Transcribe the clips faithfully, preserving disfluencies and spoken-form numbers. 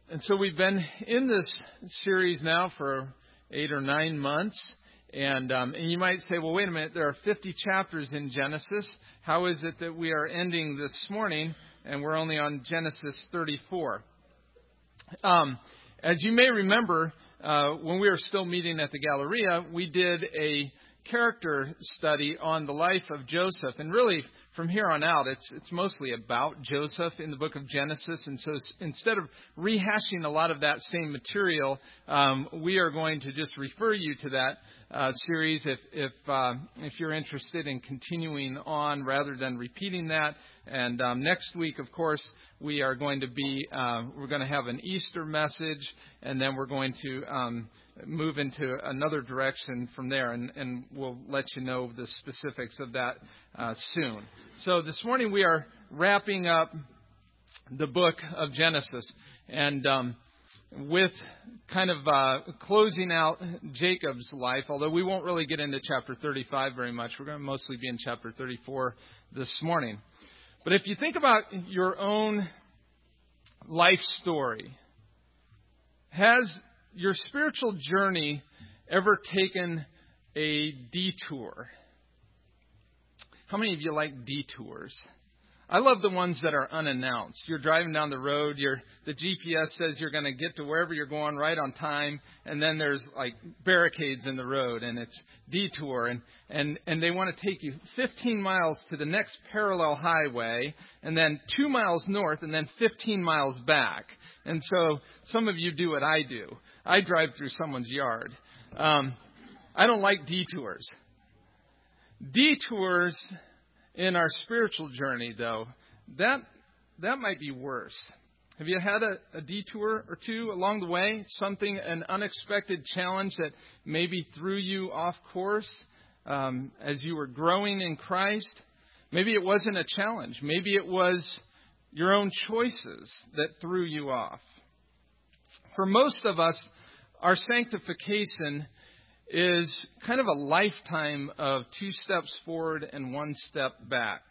And so we've been in this series now for eight or nine months. And, um, and you might say, well, wait a minute, there are fifty chapters in Genesis. How is it that we are ending this morning and we're only on Genesis thirty-four? Um, as you may remember, uh, when we were still meeting at the Galleria, we did a character study on the life of Joseph. And really, from here on out, it's it's mostly about Joseph in the book of Genesis. And so instead of rehashing a lot of that same material, um, we are going to just refer you to that uh, series if if uh, if you're interested in continuing on rather than repeating that. And um, next week, of course, we are going to be uh, we're going to have an Easter message, and then we're going to um, move into another direction from there, and, and we'll let you know the specifics of that uh, soon. So this morning we are wrapping up the book of Genesis, and um, with kind of uh, closing out Jacob's life, although we won't really get into chapter thirty-five very much. We're going to mostly be in chapter thirty-four this morning. But if you think about your own life story, has your spiritual journey ever taken a detour? How many of you like detours? I love the ones that are unannounced. You're driving down the road, you're, the G P S says you're going to get to wherever you're going right on time, and then there's like barricades in the road, and it's detour, and, and, and they want to take you fifteen miles to the next parallel highway, and then two miles north, and then fifteen miles back. And so some of you do what I do. I drive through someone's yard. Um, I don't like detours. Detours in our spiritual journey, though, that that might be worse. Have you had a, a detour or two along the way? Something, an unexpected challenge that maybe threw you off course um, as you were growing in Christ? Maybe it wasn't a challenge. Maybe it was your own choices that threw you off. For most of us, our sanctification is kind of a lifetime of two steps forward and one step back.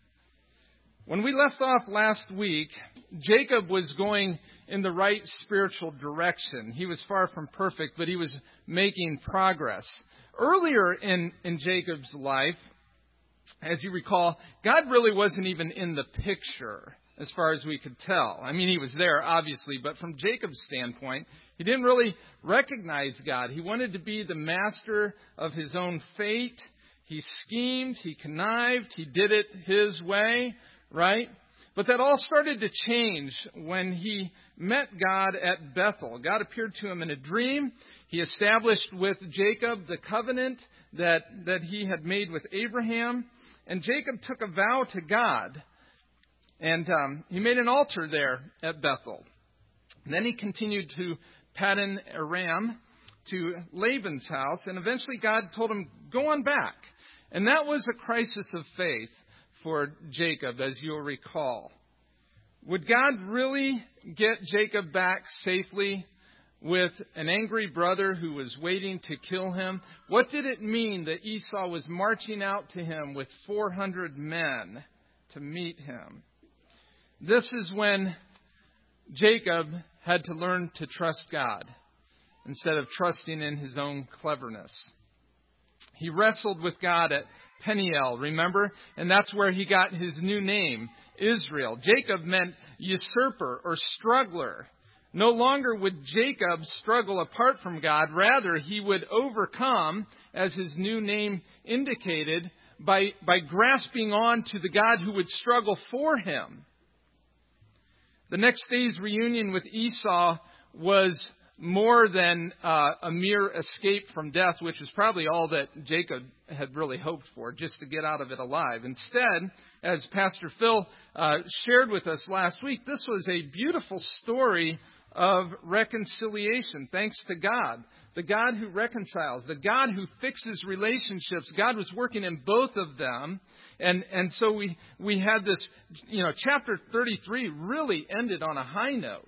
When we left off last week, Jacob was going in the right spiritual direction. He was far from perfect, but he was making progress. Earlier in, in Jacob's life, as you recall, God really wasn't even in the picture as far as we could tell. I mean, he was there, obviously, but from Jacob's standpoint, he didn't really recognize God. He wanted to be the master of his own fate. He schemed, he connived, he did it his way, right? But that all started to change when he met God at Bethel. God appeared to him in a dream. He established with Jacob the covenant that, that he had made with Abraham. And Jacob took a vow to God. And um, he made an altar there at Bethel. And then he continued to Paddan Aram to Laban's house. And eventually God told him, go on back. And that was a crisis of faith for Jacob, as you'll recall. Would God really get Jacob back safely with an angry brother who was waiting to kill him? What did it mean that Esau was marching out to him with four hundred men to meet him? This is when Jacob had to learn to trust God instead of trusting in his own cleverness. He wrestled with God at Peniel, remember? And that's where he got his new name, Israel. Jacob meant usurper or struggler. No longer would Jacob struggle apart from God. Rather, he would overcome, as his new name indicated, by, by grasping on to the God who would struggle for him. The next day's reunion with Esau was more than uh, a mere escape from death, which was probably all that Jacob had really hoped for, just to get out of it alive. Instead, as Pastor Phil uh, shared with us last week, this was a beautiful story of reconciliation, thanks to God. The God who reconciles, the God who fixes relationships. God was working in both of them. And and so we, we had this, you know, chapter thirty-three really ended on a high note.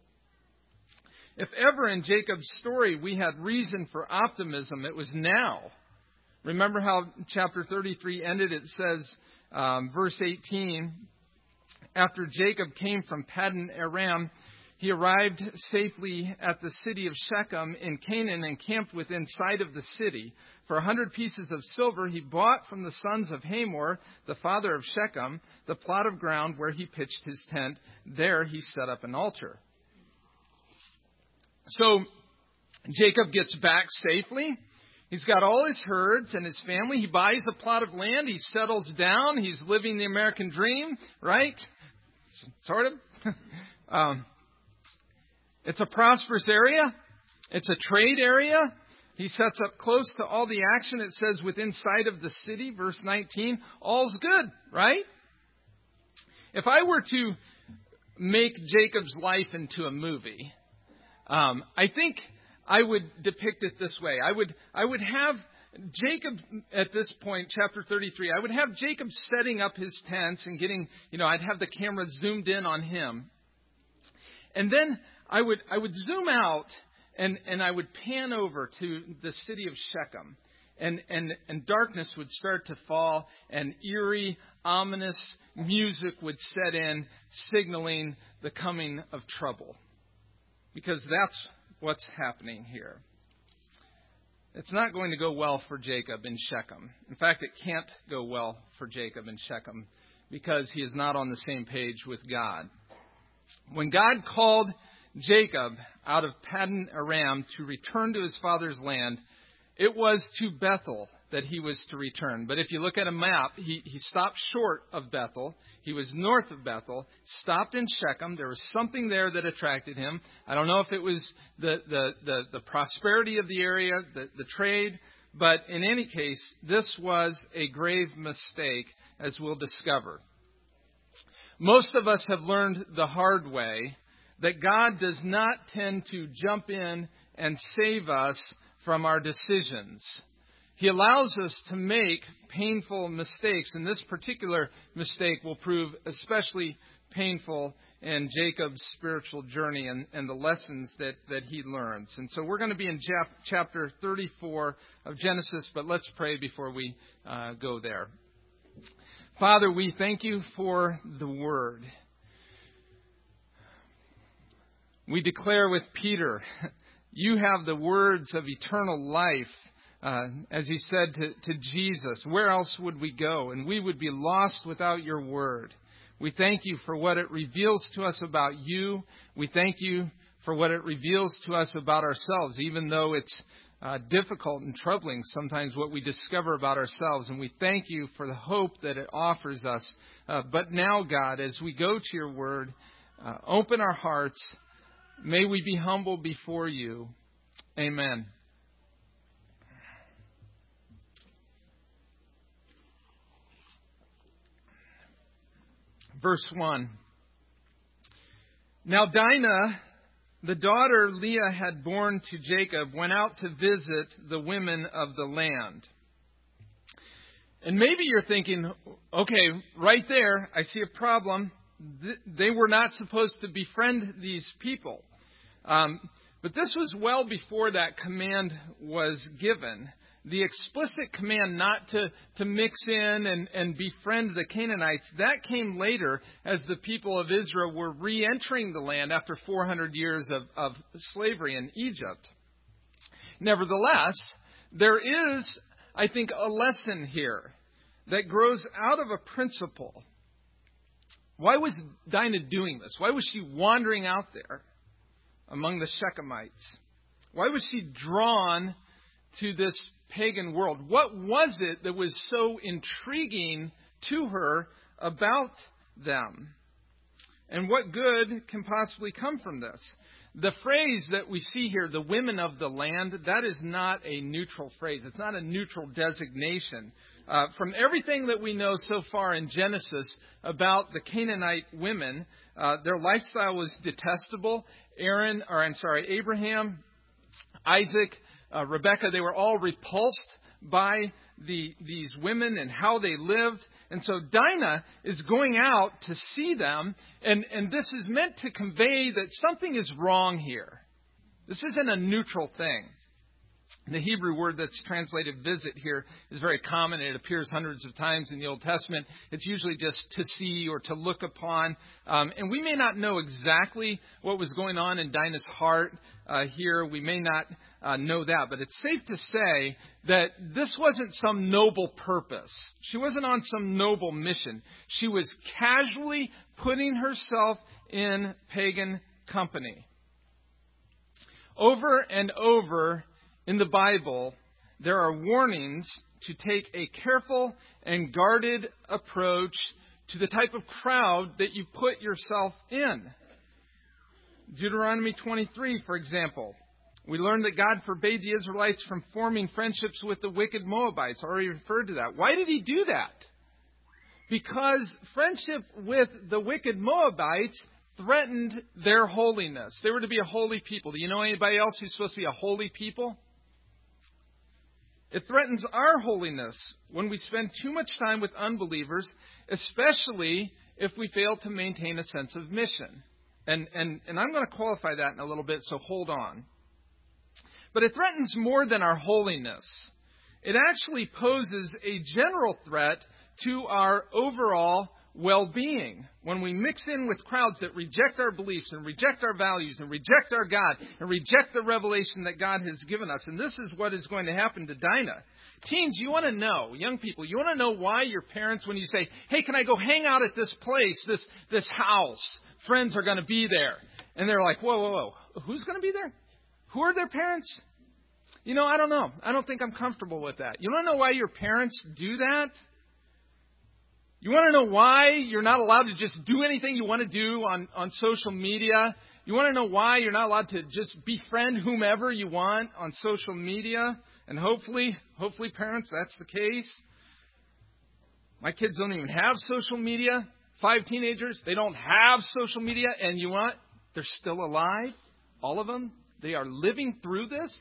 If ever in Jacob's story we had reason for optimism, it was now. Remember how chapter thirty-three ended? It says, um, verse eighteen, after Jacob came from Paddan Aram, He arrived safely at the city of Shechem in Canaan and camped within sight of the city. For a hundred pieces of silver he bought from the sons of Hamor, the father of Shechem, the plot of ground where he pitched his tent. There he set up an altar. So Jacob gets back safely. He's got all his herds and his family. He buys a plot of land. He settles down. He's living the American dream, right? Sort of. um, it's a prosperous area. It's a trade area. He sets up close to all the action. It says within sight of the city, verse nineteen, all's good, right? If I were to make Jacob's life into a movie, um, I think I would depict it this way. I would, I would have Jacob at this point, chapter thirty-three, I would have Jacob setting up his tents and getting, you know, I'd have the camera zoomed in on him. And then I would, I would zoom out and, and I would pan over to the city of Shechem. And, and, and darkness would start to fall and eerie, ominous music would set in, signaling the coming of trouble. Because that's what's happening here. It's not going to go well for Jacob in Shechem. In fact, it can't go well for Jacob in Shechem because he is not on the same page with God. When God called Jacob out of Paddan Aram to return to his father's land, it was to Bethel that he was to return. But if you look at a map, he, he stopped short of Bethel. He was north of Bethel, stopped in Shechem. There was something there that attracted him. I don't know if it was the, the, the, the prosperity of the area, the, the trade, but in any case, this was a grave mistake, as we'll discover. Most of us have learned the hard way that God does not tend to jump in and save us from our decisions. He allows us to make painful mistakes, and this particular mistake will prove especially painful in Jacob's spiritual journey and, and the lessons that, that he learns. And so we're going to be in chapter thirty-four of Genesis, but let's pray before we uh, go there. Father, we thank you for the Word. We declare with Peter, you have the words of eternal life. Uh, as he said to, to Jesus, where else would we go? And we would be lost without your word. We thank you for what it reveals to us about you. We thank you for what it reveals to us about ourselves, even though it's uh, difficult and troubling sometimes what we discover about ourselves. And we thank you for the hope that it offers us. Uh, but now, God, as we go to your word, uh, open our hearts. May we be humble before you. Amen. Verse one. Now Dinah, the daughter Leah had borne to Jacob, went out to visit the women of the land. And maybe you're thinking, okay, right there, I see a problem. They were not supposed to befriend these people. Um, but this was well before that command was given. The explicit command not to, to mix in and, and befriend the Canaanites, that came later as the people of Israel were re-entering the land after four hundred years of, of slavery in Egypt. Nevertheless, there is, I think, a lesson here that grows out of a principle. Why was Dinah doing this? Why was she wandering out there among the Shechemites? Why was she drawn to this pagan world? What was it that was so intriguing to her about them? And what good can possibly come from this? The phrase that we see here, the women of the land, that is not a neutral phrase. It's not a neutral designation. Uh, from everything that we know so far in Genesis about the Canaanite women, uh, their lifestyle was detestable. Aaron, or I'm sorry, Abraham, Isaac, Uh, Rebecca, they were all repulsed by the, these women and how they lived. And so Dinah is going out to see them. And, and this is meant to convey that something is wrong here. This isn't a neutral thing. The Hebrew word that's translated visit here is very common. It appears hundreds of times in the Old Testament. It's usually just to see or to look upon. Um, and we may not know exactly what was going on in Dinah's heart uh, here. We may not uh, know that. But it's safe to say that this wasn't some noble purpose. She wasn't on some noble mission. She was casually putting herself in pagan company. Over and over in the Bible, there are warnings to take a careful and guarded approach to the type of crowd that you put yourself in. Deuteronomy twenty-three, for example, we learn that God forbade the Israelites from forming friendships with the wicked Moabites. I already referred to that. Why did he do that? Because friendship with the wicked Moabites threatened their holiness. They were to be a holy people. Do you know anybody else who's supposed to be a holy people? It threatens our holiness when we spend too much time with unbelievers, especially if we fail to maintain a sense of mission. And, and, and I'm going to qualify that in a little bit, so hold on. But it threatens more than our holiness. It actually poses a general threat to our overall well-being. When we mix in with crowds that reject our beliefs and reject our values and reject our God and reject the revelation that God has given us. And this is what is going to happen to Dinah. Teens, you want to know, young people, you want to know why your parents, when you say, hey, can I go hang out at this place, this, this house? Friends are going to be there. And they're like, whoa, whoa, whoa. Who's going to be there? Who are their parents? You know, I don't know. I don't think I'm comfortable with that. You want to know why your parents do that? You want to know why you're not allowed to just do anything you want to do on, on social media? You want to know why you're not allowed to just befriend whomever you want on social media? And hopefully, hopefully parents, that's the case. My kids don't even have social media. Five teenagers, they don't have social media. And you want? They're still alive. All of them. They are living through this.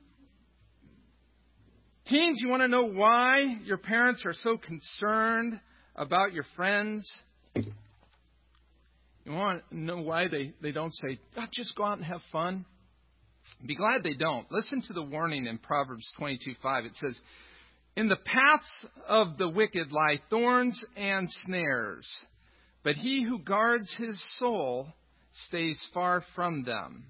Teens, you want to know why your parents are so concerned about your friends? You want to know why they, they don't say, oh, just go out and have fun? Be glad they don't. Listen to the warning in Proverbs twenty-two five. It says, in the paths of the wicked lie thorns and snares, but he who guards his soul stays far from them.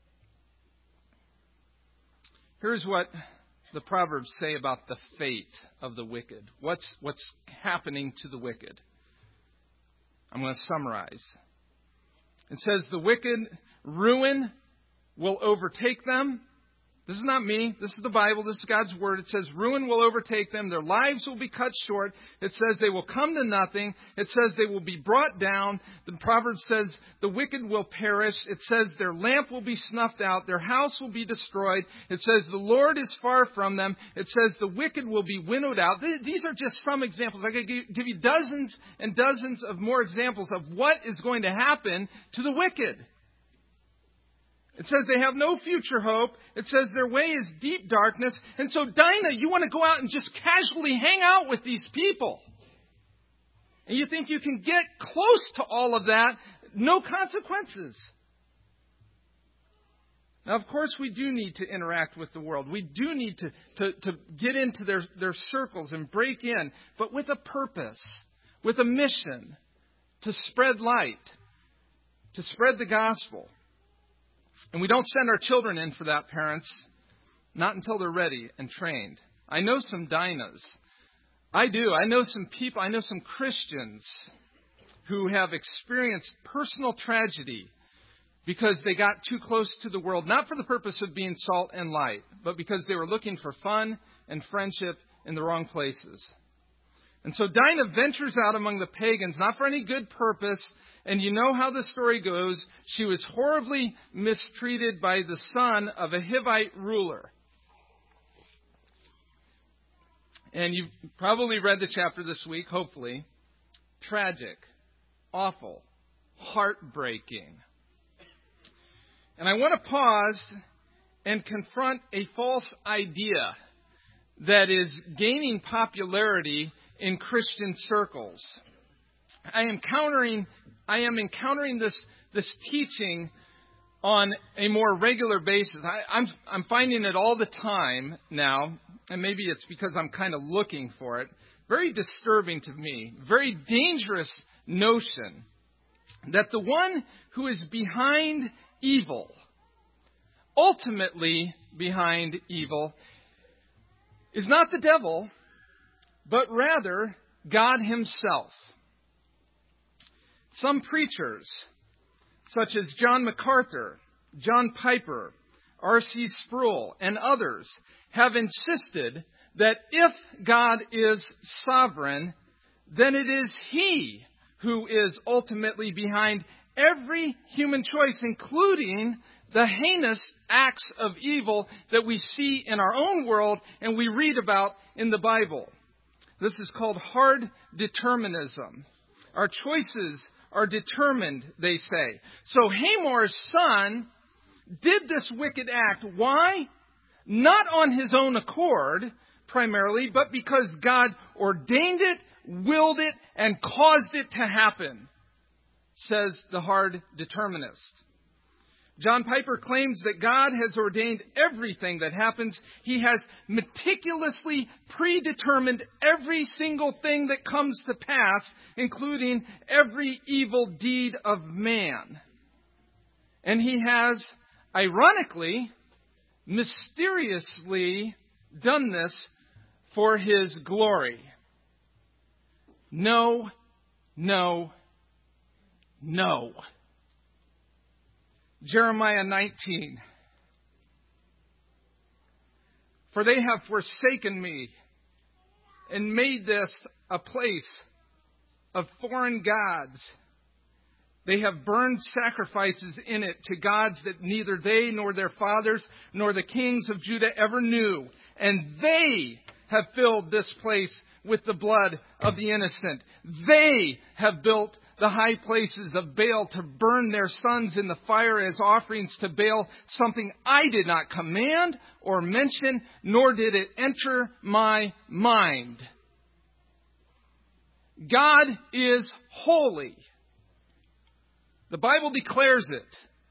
Here's what the Proverbs say about the fate of the wicked. What's, what's happening to the wicked? I'm going to summarize. It says the wicked ruin will overtake them. This is not me. This is the Bible. This is God's Word. It says ruin will overtake them. Their lives will be cut short. It says they will come to nothing. It says they will be brought down. The Proverbs says the wicked will perish. It says their lamp will be snuffed out. Their house will be destroyed. It says the Lord is far from them. It says the wicked will be winnowed out. These are just some examples. I could give you dozens and dozens of more examples of what is going to happen to the wicked. It says they have no future hope. It says their way is deep darkness. And so, Dinah, you want to go out and just casually hang out with these people. And you think you can get close to all of that, no consequences. Now, of course, we do need to interact with the world. We do need to, to, to get into their, their circles and break in, but with a purpose, with a mission, to spread light, to spread the gospel. And we don't send our children in for that, parents, not until they're ready and trained. I know some Dinahs. I do. I know some people, I know some Christians who have experienced personal tragedy because they got too close to the world, not for the purpose of being salt and light, but because they were looking for fun and friendship in the wrong places. And so Dinah ventures out among the pagans, not for any good purpose. And you know how the story goes. She was horribly mistreated by the son of a Hivite ruler. And you've probably read the chapter this week, hopefully. Tragic, awful, heartbreaking. And I want to pause and confront a false idea that is gaining popularity in Christian circles. I am encountering, I am encountering this, this teaching on a more regular basis. I, I'm, I'm finding it all the time now, and maybe it's because I'm kind of looking for it. Very disturbing to me, very dangerous notion that the one who is behind evil, ultimately behind evil, is not the devil, but rather God himself. Some preachers, such as John MacArthur, John Piper, R C Sproul, and others, have insisted that if God is sovereign, then it is He who is ultimately behind every human choice, including the heinous acts of evil that we see in our own world and we read about in the Bible. This is called hard determinism. Our choices are determined, they say. So Hamor's son did this wicked act. Why? Not on his own accord, primarily, but because God ordained it, willed it, and caused it to happen, says the hard determinist. John Piper claims that God has ordained everything that happens. He has meticulously predetermined every single thing that comes to pass, including every evil deed of man. And He has, ironically, mysteriously done this for His glory. No, no, no. Jeremiah nineteen. For they have forsaken me and made this a place of foreign gods. They have burned sacrifices in it to gods that neither they nor their fathers nor the kings of Judah ever knew. And they have filled this place with the blood of the innocent. They have built the high places of Baal to burn their sons in the fire as offerings to Baal, something I did not command or mention, nor did it enter my mind. God is holy. The Bible declares it.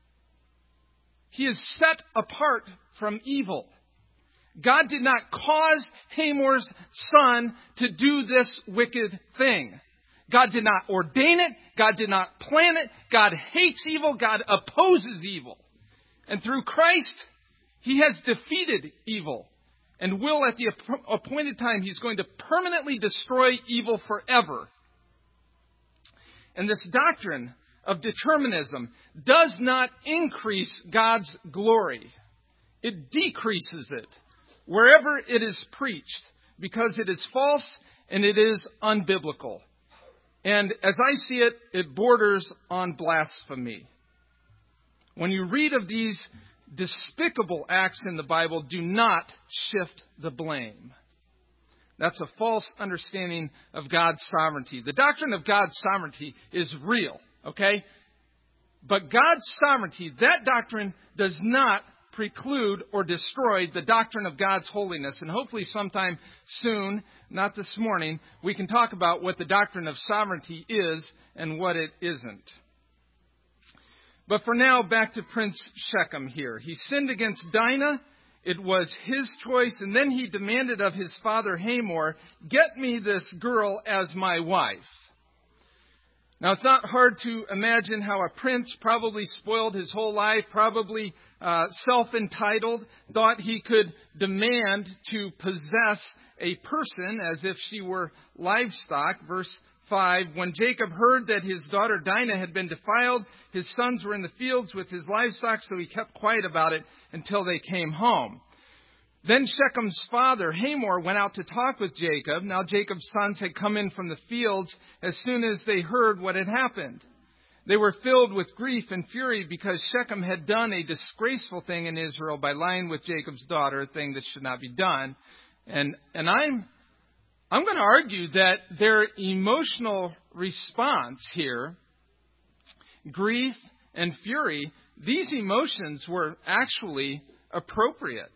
He is set apart from evil. God did not cause Hamor's son to do this wicked thing. God did not ordain it. God did not plan it. God hates evil. God opposes evil. And through Christ, He has defeated evil and will at the appointed time, He's going to permanently destroy evil forever. And this doctrine of determinism does not increase God's glory. It decreases it wherever it is preached because it is false and it is unbiblical. And as I see it, it borders on blasphemy. When you read of these despicable acts in the Bible, do not shift the blame. That's a false understanding of God's sovereignty. The doctrine of God's sovereignty is real, okay? But God's sovereignty, that doctrine does not preclude or destroy the doctrine of God's holiness. And hopefully sometime soon, not this morning, we can talk about what the doctrine of sovereignty is and what it isn't. But for now, back to Prince Shechem here. He sinned against Dinah. It was his choice. And then he demanded of his father Hamor, get me this girl as my wife. Now, it's not hard to imagine how a prince, probably spoiled his whole life, probably uh, self-entitled, thought he could demand to possess a person as if she were livestock. Verse five, when Jacob heard that his daughter Dinah had been defiled, his sons were in the fields with his livestock, so he kept quiet about it until they came home. Then Shechem's father, Hamor, went out to talk with Jacob. Now Jacob's sons had come in from the fields as soon as they heard what had happened. They were filled with grief and fury because Shechem had done a disgraceful thing in Israel by lying with Jacob's daughter, a thing that should not be done. And, and I'm, I'm going to argue that their emotional response here, grief and fury, these emotions were actually appropriate.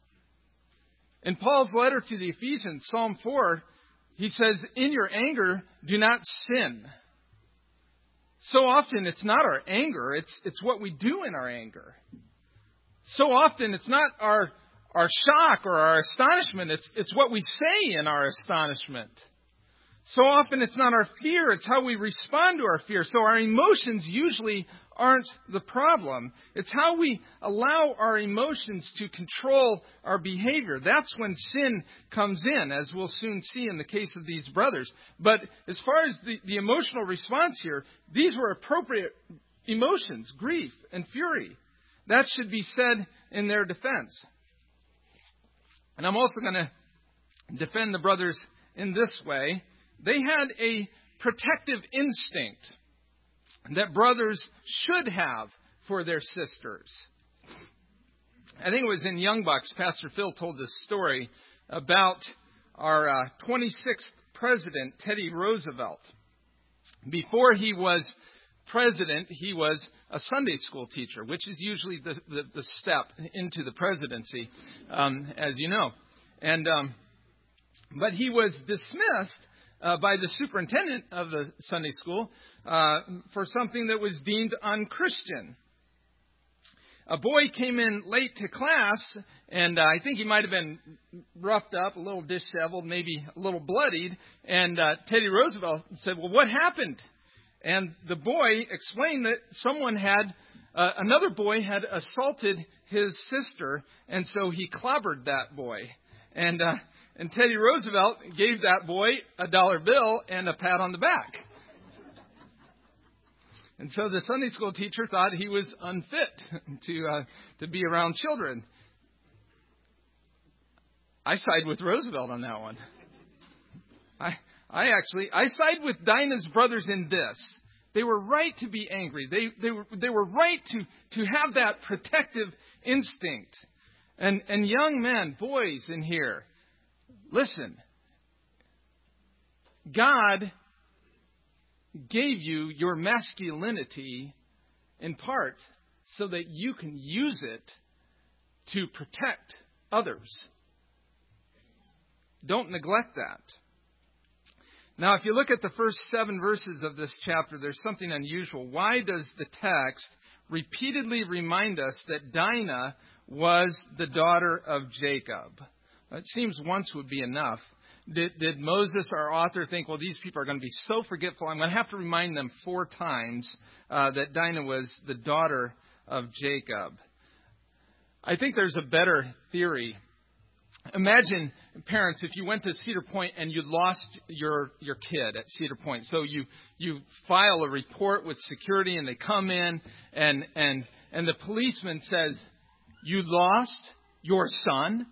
In Paul's letter to the Ephesians, Psalm four, he says, in your anger, do not sin. So often it's not our anger, it's it's what we do in our anger. So often it's not our our shock or our astonishment, it's it's what we say in our astonishment. So often it's not our fear, it's how we respond to our fear. So our emotions usually aren't the problem. It's how we allow our emotions to control our behavior. That's when sin comes in, as we'll soon see in the case of these brothers. But as far as the, the emotional response here, these were appropriate emotions, grief and fury. That should be said in their defense. And I'm also going to defend the brothers in this way. They had a protective instinct that brothers should have for their sisters. I think it was in Young Bucks, Pastor Phil told this story about our uh, twenty-sixth president, Teddy Roosevelt. Before he was president, he was a Sunday school teacher, which is usually the, the, the step into the presidency, um, as you know. And um, but he was dismissed Uh, by the superintendent of the Sunday school uh, for something that was deemed unchristian. A boy came in late to class, and uh, I think he might have been roughed up, a little disheveled, maybe a little bloodied. And uh, Teddy Roosevelt said, "Well, what happened?" And the boy explained that someone had, uh, another boy had assaulted his sister, and so he clobbered that boy. And uh, And Teddy Roosevelt gave that boy a dollar bill and a pat on the back. And so the Sunday school teacher thought he was unfit to uh, to be around children. I side with Roosevelt on that one. I I actually I side with Dinah's brothers in this. They were right to be angry. They they were they were right to to have that protective instinct. And and young men, boys in here, listen, God gave you your masculinity in part so that you can use it to protect others. Don't neglect that. Now, if you look at the first seven verses of this chapter, there's something unusual. Why does the text repeatedly remind us that Dinah was the daughter of Jacob? It seems once would be enough. Did, did Moses, our author, think, well, these people are going to be so forgetful, I'm going to have to remind them four times uh, that Dinah was the daughter of Jacob? I think there's a better theory. Imagine, parents, if you went to Cedar Point and you lost your your kid at Cedar Point. So you you file a report with security and they come in and and and the policeman says, "You lost your son?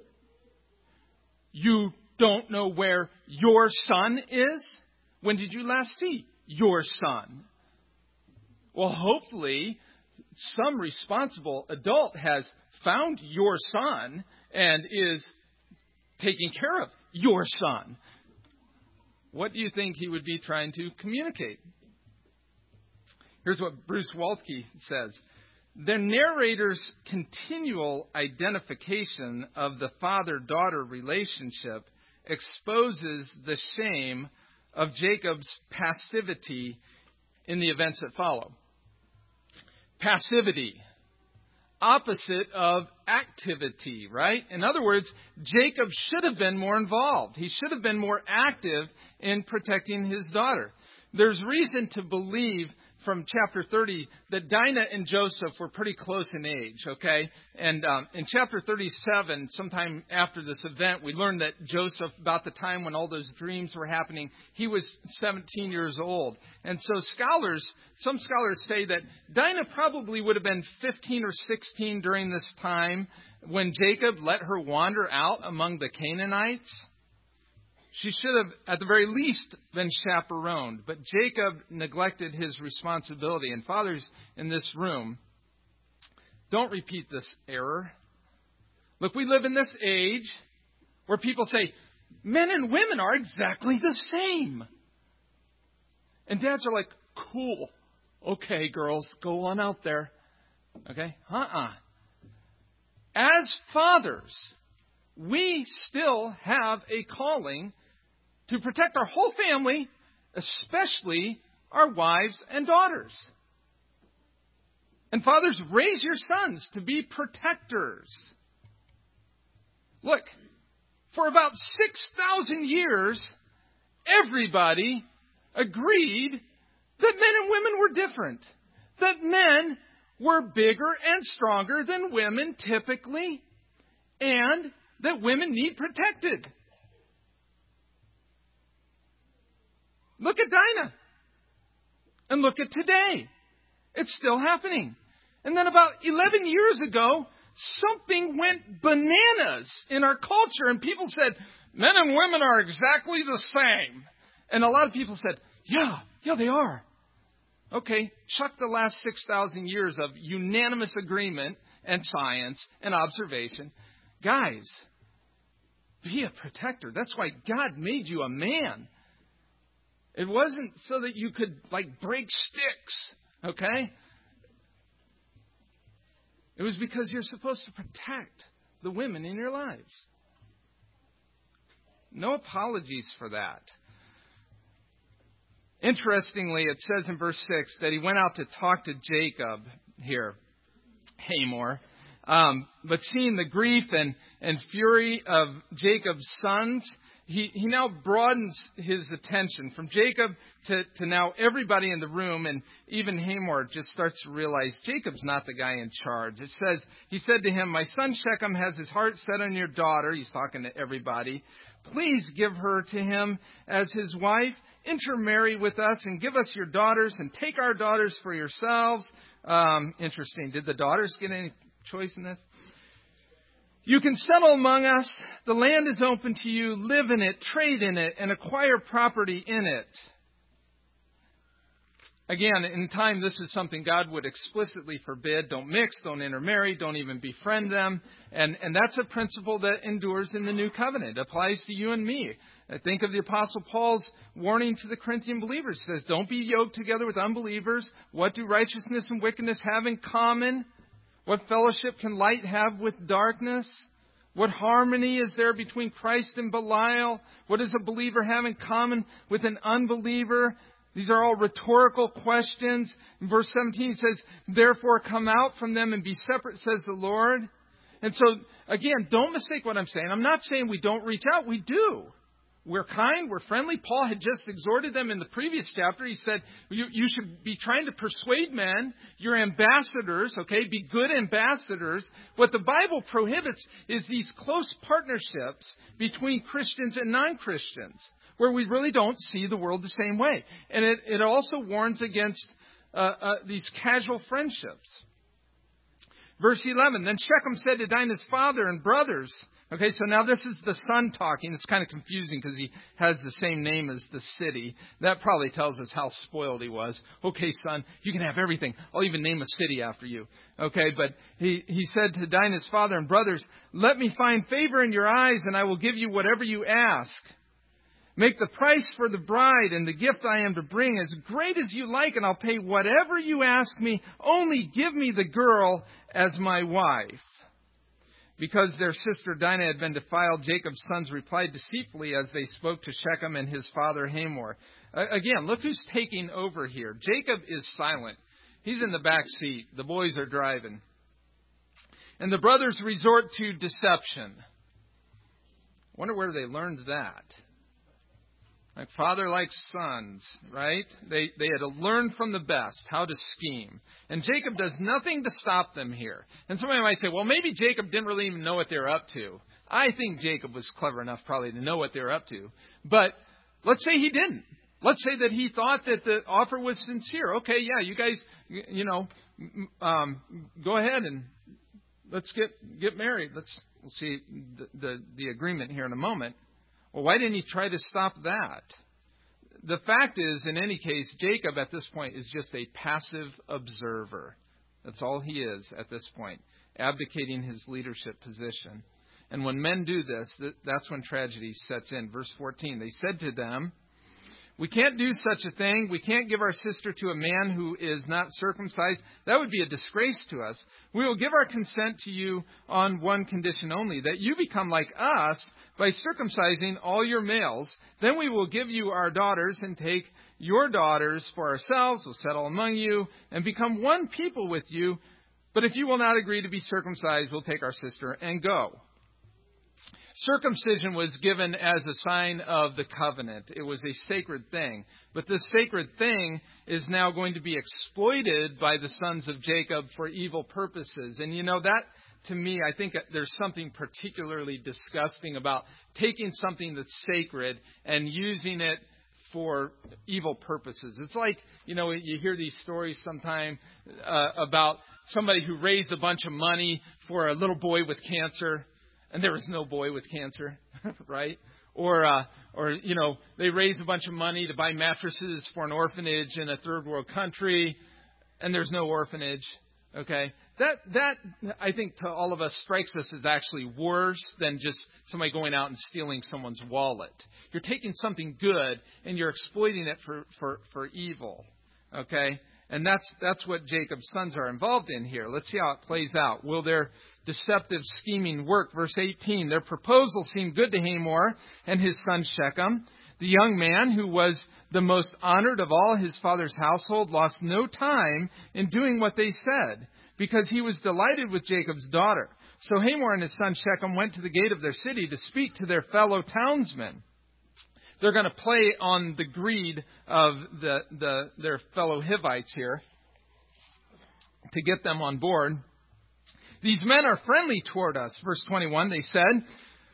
You don't know where your son is? When did you last see your son?" Well, hopefully some responsible adult has found your son and is taking care of your son. What do you think he would be trying to communicate? Here's what Bruce Waltke says. The narrator's continual identification of the father-daughter relationship exposes the shame of Jacob's passivity in the events that follow. Passivity, opposite of activity, right? In other words, Jacob should have been more involved. He should have been more active in protecting his daughter. There's reason to believe from chapter thirty that Dinah and Joseph were pretty close in age, okay? And um, in chapter thirty-seven, sometime after this event, we learned that Joseph, about the time when all those dreams were happening, he was seventeen years old. And so scholars, some scholars say that Dinah probably would have been fifteen or sixteen during this time when Jacob let her wander out among the Canaanites. She should have, at the very least, been chaperoned. But Jacob neglected his responsibility. And fathers in this room, don't repeat this error. Look, we live in this age where people say, men and women are exactly the same. And dads are like, cool. Okay, girls, go on out there. Okay? Uh-uh. As fathers, we still have a calling to protect our whole family, especially our wives and daughters. And fathers, raise your sons to be protectors. Look, for about six thousand years, everybody agreed that men and women were different. That men were bigger and stronger than women typically. And that women need protected. Look at Dinah. And look at today. It's still happening. And then about eleven years ago, something went bananas in our culture. And people said, men and women are exactly the same. And a lot of people said, yeah, yeah, they are. Okay, chuck the last six thousand years of unanimous agreement and science and observation. Guys, be a protector. That's why God made you a man. It wasn't so that you could, like, break sticks, okay? It was because you're supposed to protect the women in your lives. No apologies for that. Interestingly, it says in verse six that he went out to talk to Jacob here, Hamor. Um, but seeing the grief and, and fury of Jacob's sons, he, he now broadens his attention from Jacob to, to now everybody in the room. And even Hamor just starts to realize Jacob's not the guy in charge. It says, he said to him, my son Shechem has his heart set on your daughter. He's talking to everybody. Please give her to him as his wife. Intermarry with us and give us your daughters and take our daughters for yourselves. Um, interesting. Did the daughters get any choice in this? You can settle among us. The land is open to you. Live in it, trade in it, and acquire property in it. Again, in time, this is something God would explicitly forbid. Don't mix, don't intermarry, don't even befriend them. And, and that's a principle that endures in the new covenant. It applies to you and me. I think of the Apostle Paul's warning to the Corinthian believers. It says, don't be yoked together with unbelievers. What do righteousness and wickedness have in common? What fellowship can light have with darkness? What harmony is there between Christ and Belial? What does a believer have in common with an unbeliever? These are all rhetorical questions. In verse seventeen it says, therefore come out from them and be separate, says the Lord. And so, again, don't mistake what I'm saying. I'm not saying we don't reach out. We do. We're kind, we're friendly. Paul had just exhorted them in the previous chapter. He said, you, you should be trying to persuade men. You're ambassadors, okay? Be good ambassadors. What the Bible prohibits is these close partnerships between Christians and non-Christians, where we really don't see the world the same way. And it, it also warns against uh, uh, these casual friendships. Verse eleven, then Shechem said to Dinah's father and brothers. Okay, so now this is the son talking. It's kind of confusing because he has the same name as the city. That probably tells us how spoiled he was. Okay, son, you can have everything. I'll even name a city after you. Okay, but he, he said to Dinah's father and brothers, let me find favor in your eyes and I will give you whatever you ask. Make the price for the bride and the gift I am to bring as great as you like, and I'll pay whatever you ask me. Only give me the girl as my wife. Because their sister Dinah had been defiled, Jacob's sons replied deceitfully as they spoke to Shechem and his father Hamor. Uh, again, look who's taking over here. Jacob is silent. He's in the back seat. The boys are driving. And the brothers resort to deception. I wonder where they learned that. Like father likes sons, right? They they had to learn from the best how to scheme. And Jacob does nothing to stop them here. And somebody might say, well, maybe Jacob didn't really even know what they were up to. I think Jacob was clever enough probably to know what they were up to. But let's say he didn't. Let's say that he thought that the offer was sincere. Okay, yeah, you guys, you know, um, go ahead and let's get get married. Let's we'll see the, the the agreement here in a moment. Well, why didn't he try to stop that? The fact is, in any case, Jacob at this point is just a passive observer. That's all he is at this point, abdicating his leadership position. And when men do this, that's when tragedy sets in. Verse fourteen, they said to them, We can't do such a thing. We can't give our sister to a man who is not circumcised. That would be a disgrace to us. We will give our consent to you on one condition only, that you become like us by circumcising all your males. Then we will give you our daughters and take your daughters for ourselves. We'll settle among you and become one people with you. But if you will not agree to be circumcised, we'll take our sister and go. Circumcision was given as a sign of the covenant. It was a sacred thing. But this sacred thing is now going to be exploited by the sons of Jacob for evil purposes. And you know, that, to me, I think there's something particularly disgusting about taking something that's sacred and using it for evil purposes. It's like, you know, you hear these stories sometime uh, about somebody who raised a bunch of money for a little boy with cancer. And there was no boy with cancer, right? Or, uh, or you know, they raise a bunch of money to buy mattresses for an orphanage in a third world country, and there's no orphanage. Okay, that that I think to all of us strikes us as actually worse than just somebody going out and stealing someone's wallet. You're taking something good and you're exploiting it for for, for evil. Okay, and that's that's what Jacob's sons are involved in here. Let's see how it plays out. Will their deceptive scheming work? Verse eighteen, their proposal seemed good to Hamor and his son Shechem. The young man, who was the most honored of all his father's household, lost no time in doing what they said, because he was delighted with Jacob's daughter. So Hamor and his son Shechem went to the gate of their city to speak to their fellow townsmen. They're going to play on the greed of the, the their fellow Hivites here to get them on board. These men are friendly toward us. Verse twenty-one, they said,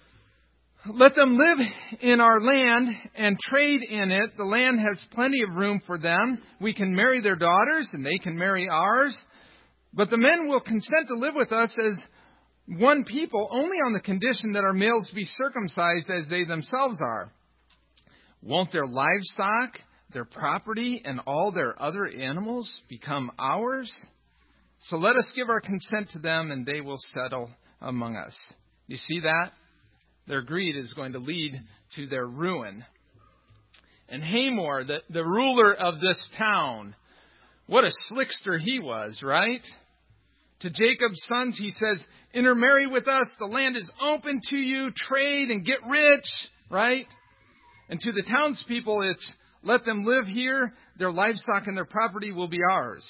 let them live in our land and trade in it. The land has plenty of room for them. We can marry their daughters and they can marry ours. But the men will consent to live with us as one people only on the condition that our males be circumcised as they themselves are. Won't their livestock, their property, and all their other animals become ours? So let us give our consent to them, and they will settle among us. You see that? Their greed is going to lead to their ruin. And Hamor, the, the ruler of this town, what a slickster he was, right? To Jacob's sons, he says, intermarry with us. The land is open to you. Trade and get rich, right? And to the townspeople, it's let them live here. Their livestock and their property will be ours.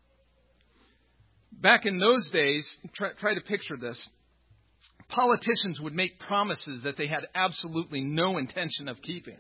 Back in those days, try, try to picture this. Politicians would make promises that they had absolutely no intention of keeping.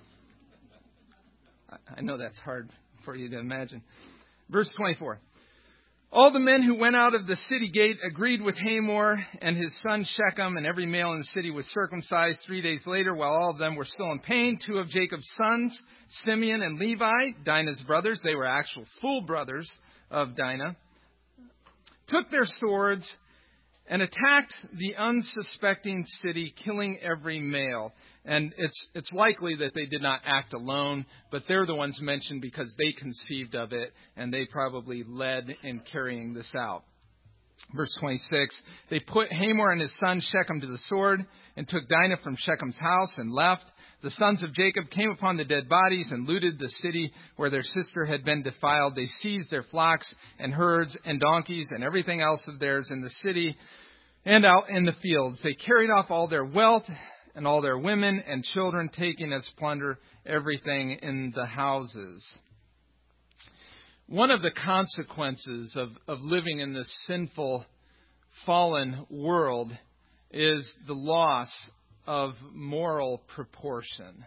I know that's hard for you to imagine. Verse twenty-four. All the men who went out of the city gate agreed with Hamor and his son Shechem, and every male in the city was circumcised. Three days later, while all of them were still in pain, two of Jacob's sons, Simeon and Levi, Dinah's brothers, they were actual full brothers of Dinah, took their swords and attacked the unsuspecting city, killing every male. And it's it's likely that they did not act alone, but they're the ones mentioned because they conceived of it, and they probably led in carrying this out. Verse twenty-six, they put Hamor and his son Shechem to the sword and took Dinah from Shechem's house and left. The sons of Jacob came upon the dead bodies and looted the city where their sister had been defiled. They seized their flocks and herds and donkeys and everything else of theirs in the city and out in the fields. They carried off all their wealth and all their women and children, taking as plunder everything in the houses. One of the consequences of, of living in this sinful, fallen world is the loss of moral proportion.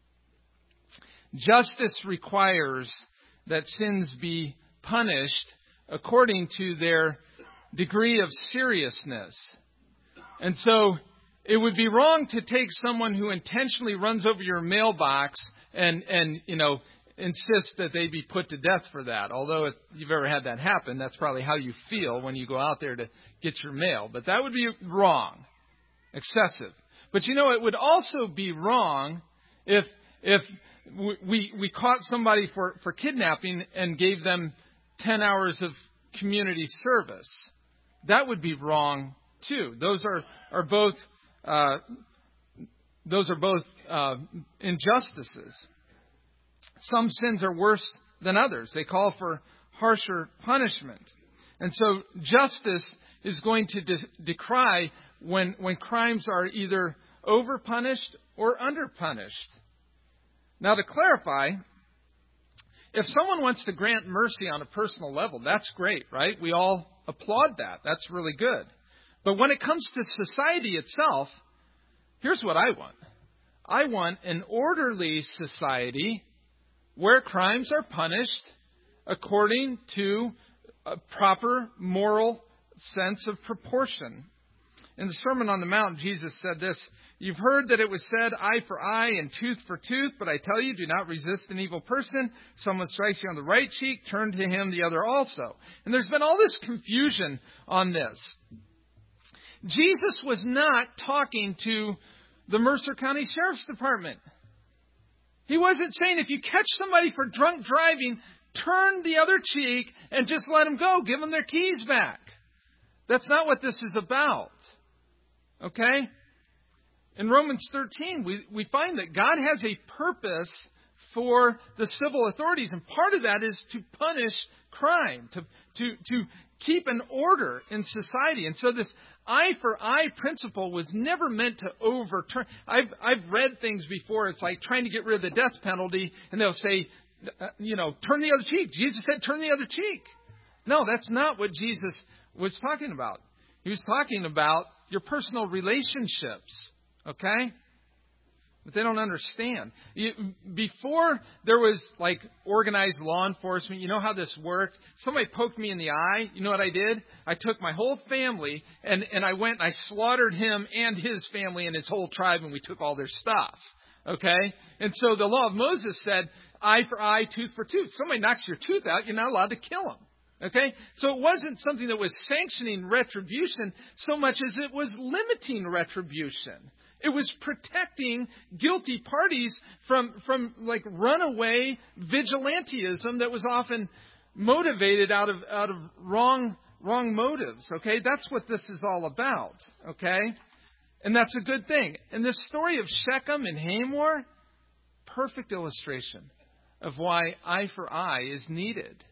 Justice requires that sins be punished according to their degree of seriousness. And so it would be wrong to take someone who intentionally runs over your mailbox and, and you know, insist that they be put to death for that. Although if you've ever had that happen, that's probably how you feel when you go out there to get your mail. But that would be wrong, excessive. But you know, it would also be wrong if if we we caught somebody for, for kidnapping and gave them ten hours of community service. That would be wrong too. Those are are both uh, those are both uh, injustices. some sins are worse than others. They call for harsher punishment. And so justice is going to de- decry when, when crimes are either overpunished or underpunished. Now, to clarify, if someone wants to grant mercy on a personal level, that's great, right? We all applaud that. That's really good. But when it comes to society itself, here's what I want. I want an orderly society where crimes are punished according to a proper moral sense of proportion. In the Sermon on the Mount, Jesus said this, "You've heard that it was said, eye for eye and tooth for tooth, but I tell you, do not resist an evil person. Someone strikes you on the right cheek, turn to him the other also." And there's been all this confusion on this. Jesus was not talking to the Mercer County Sheriff's Department. He wasn't saying, if you catch somebody for drunk driving, turn the other cheek and just let them go. Give them their keys back. That's not what this is about. Okay? In Romans thirteen, we, we find that God has a purpose for the civil authorities. And part of that is to punish crime, to, to, to keep an order in society. And so this eye for eye principle was never meant to overturn. I've, I've read things before. It's like trying to get rid of the death penalty. And they'll say, uh, you know, turn the other cheek. Jesus said, turn the other cheek. No, that's not what Jesus was talking about. He was talking about your personal relationships. Okay? But they don't understand. You, before there was like organized law enforcement, you know how this worked? Somebody poked me in the eye. You know what I did? I took my whole family and, and I went and I slaughtered him and his family and his whole tribe, and we took all their stuff. Okay? And so the law of Moses said, eye for eye, tooth for tooth. Somebody knocks your tooth out, you're not allowed to kill him. Okay? So it wasn't something that was sanctioning retribution so much as it was limiting retribution. It was protecting guilty parties from, from like runaway vigilantism that was often motivated out of, out of wrong, wrong motives. Okay? That's what this is all about. Okay? And that's a good thing. And this story of Shechem and Hamor, perfect illustration of why eye for eye is needed.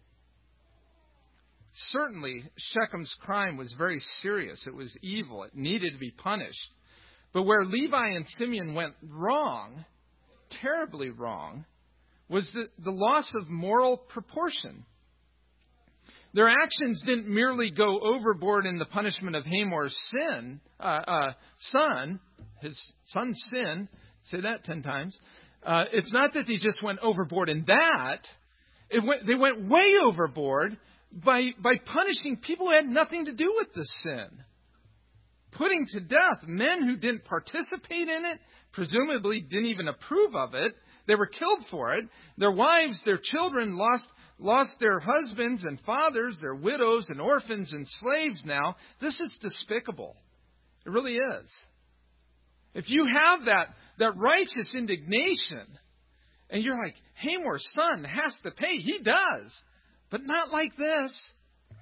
Certainly, Shechem's crime was very serious. It was evil. It needed to be punished. But where Levi and Simeon went wrong, terribly wrong, was the, the loss of moral proportion. Their actions didn't merely go overboard in the punishment of Hamor's sin, uh, uh, son, his son's sin. Say that ten times. Uh, it's not that they just went overboard in that. It went, they went way overboard by by punishing people who had nothing to do with the sin. Putting to death men who didn't participate in it, presumably didn't even approve of it. They were killed for it. Their wives, their children lost lost their husbands and fathers, their widows and orphans and slaves now. This is despicable. It really is. If you have that, that righteous indignation, and you're like, Hamor's son has to pay. He does. But not like this.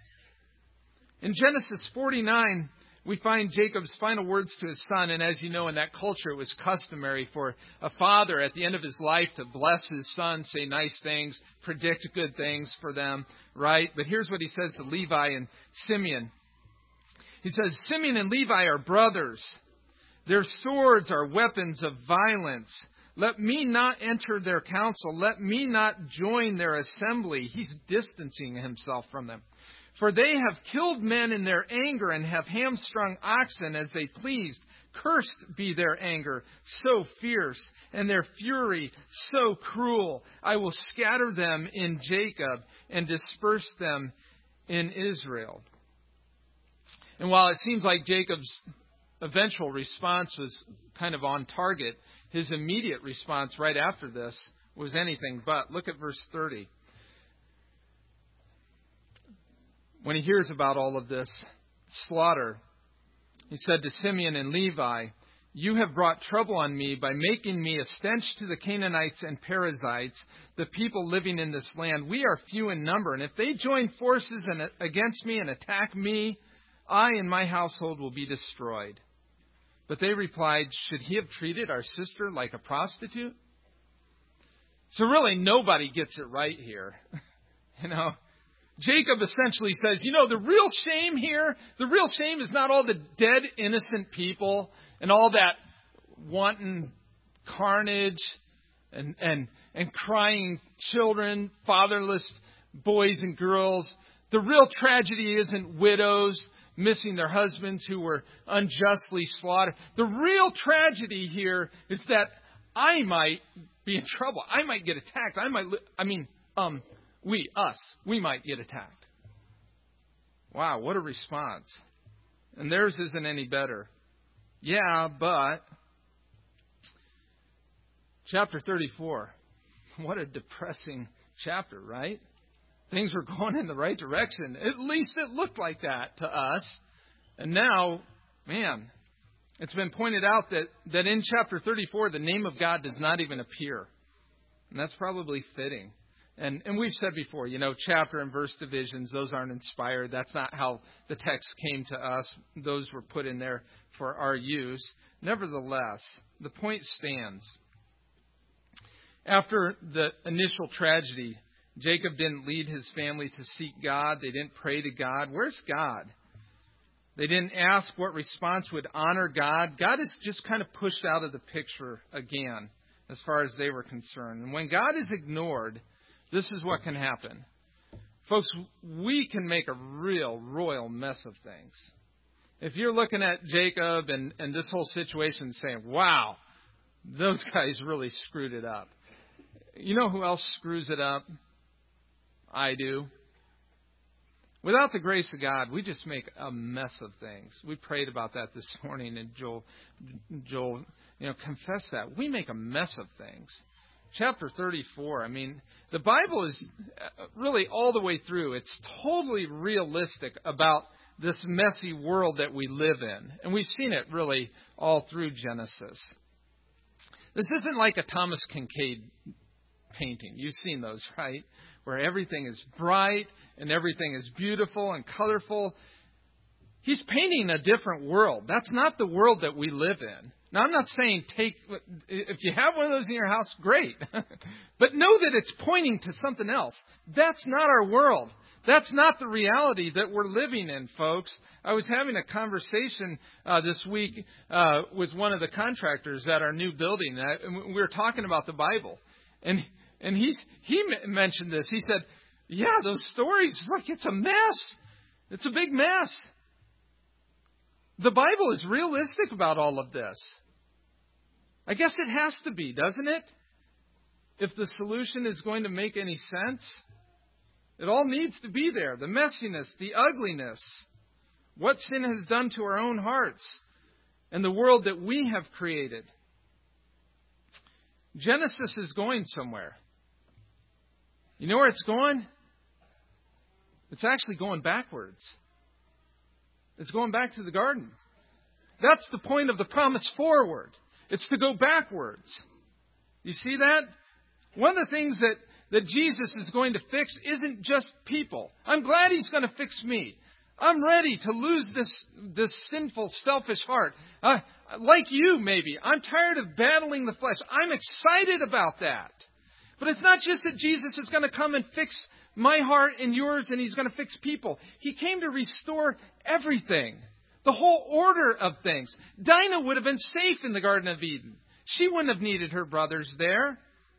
In Genesis forty-nine, we find Jacob's final words to his son. And as you know, in that culture, it was customary for a father at the end of his life to bless his son, say nice things, predict good things for them, right? But here's what he says to Levi and Simeon. He says, Simeon and Levi are brothers. Their swords are weapons of violence. Let me not enter their council. Let me not join their assembly. He's distancing himself from them. For they have killed men in their anger and have hamstrung oxen as they pleased. Cursed be their anger, so fierce, and their fury so cruel. I will scatter them in Jacob and disperse them in Israel. And while it seems like Jacob's eventual response was kind of on target, his immediate response right after this was anything but. Look at verse thirty. When he hears about all of this slaughter, he said to Simeon and Levi, you have brought trouble on me by making me a stench to the Canaanites and Perizzites, the people living in this land. We are few in number, and if they join forces and, against me and attack me, I and my household will be destroyed. But they replied, should he have treated our sister like a prostitute? So really, nobody gets it right here. You know, Jacob essentially says, you know, the real shame here, the real shame is not all the dead, innocent people and all that wanton carnage and, and, and crying children, fatherless boys and girls. The real tragedy isn't widows missing their husbands who were unjustly slaughtered. The real tragedy here is that I might be in trouble. I might get attacked. I might, li- I mean, um, we, us, we might get attacked. Wow, what a response. And theirs isn't any better. Yeah, but chapter thirty-four, what a depressing chapter, right? Things were going in the right direction. At least it looked like that to us. And now, man, it's been pointed out that, that in chapter thirty-four, the name of God does not even appear. And that's probably fitting. And, and we've said before, you know, chapter and verse divisions, those aren't inspired. That's not how the text came to us. Those were put in there for our use. Nevertheless, the point stands. After the initial tragedy, Jacob didn't lead his family to seek God. They didn't pray to God. Where's God? They didn't ask what response would honor God. God is just kind of pushed out of the picture again, as far as they were concerned. And when God is ignored, this is what can happen. Folks, we can make a real royal mess of things. If you're looking at Jacob and, and this whole situation saying, wow, those guys really screwed it up. You know who else screws it up? I do. Without the grace of God, we just make a mess of things. We prayed about that this morning, and Joel, Joel, you know, confessed that. We make a mess of things. Chapter thirty-four, I mean, the Bible is really all the way through. It's totally realistic about this messy world that we live in. And we've seen it really all through Genesis. This isn't like a Thomas Kincaid painting. You've seen those, right? Where everything is bright and everything is beautiful and colorful. He's painting a different world. That's not the world that we live in. Now, I'm not saying take, if you have one of those in your house, great. But know that it's pointing to something else. That's not our world. That's not the reality that we're living in, folks. I was having a conversation uh, this week uh, with one of the contractors at our new building. Uh, we were talking about the Bible. And and he's, he mentioned this. He said, yeah, those stories, like it's a mess. It's a big mess. The Bible is realistic about all of this. I guess it has to be, doesn't it? If the solution is going to make any sense. It all needs to be there. The messiness, the ugliness, what sin has done to our own hearts, and the world that we have created. Genesis is going somewhere. You know where it's going? It's actually going backwards. It's going back to the garden. That's the point of the promise forward. It's to go backwards. You see that? One of the things that, that Jesus is going to fix isn't just people. I'm glad He's going to fix me. I'm ready to lose this, this sinful, selfish heart. Uh, like you, maybe. I'm tired of battling the flesh. I'm excited about that. But it's not just that Jesus is going to come and fix my heart and yours, and He's going to fix people. He came to restore everything. The whole order of things. Dinah would have been safe in the Garden of Eden. She wouldn't have needed her brothers there.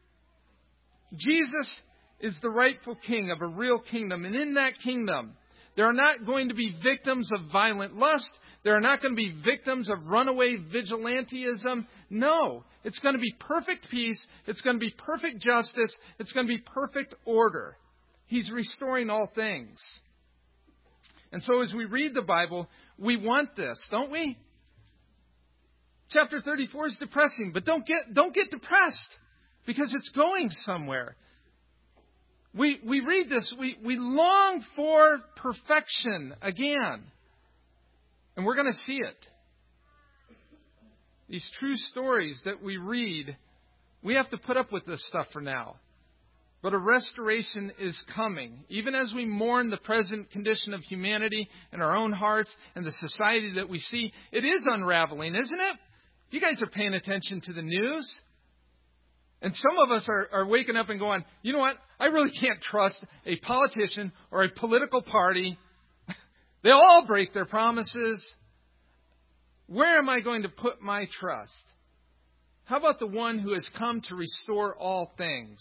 Jesus is the rightful king of a real kingdom. And in that kingdom, there are not going to be victims of violent lust. There are not going to be victims of runaway vigilantism. No, it's going to be perfect peace. It's going to be perfect justice. It's going to be perfect order. He's restoring all things. And so as we read the Bible, we want this, don't we? Chapter thirty-four is depressing, but don't get, don't get depressed because it's going somewhere. We, we read this, we, we long for perfection again. And we're going to see it. These true stories that we read, we have to put up with this stuff for now. But a restoration is coming. Even as we mourn the present condition of humanity in our own hearts and the society that we see, it is unraveling, isn't it? You guys are paying attention to the news. And some of us are, are waking up and going, you know what? I really can't trust a politician or a political party. They all break their promises. Where am I going to put my trust? How about the one who has come to restore all things?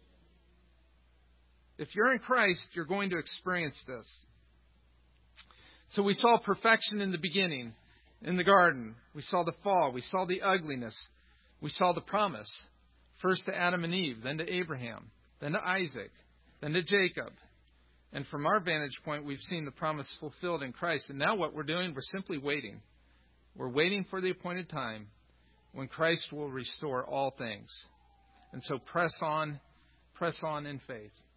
If you're in Christ, you're going to experience this. So we saw perfection in the beginning, in the garden. We saw the fall. We saw the ugliness. We saw the promise. First to Adam and Eve, then to Abraham, then to Isaac, then to Jacob. And from our vantage point, we've seen the promise fulfilled in Christ. And now what we're doing, we're simply waiting. We're waiting for the appointed time when Christ will restore all things. And so press on, press on in faith.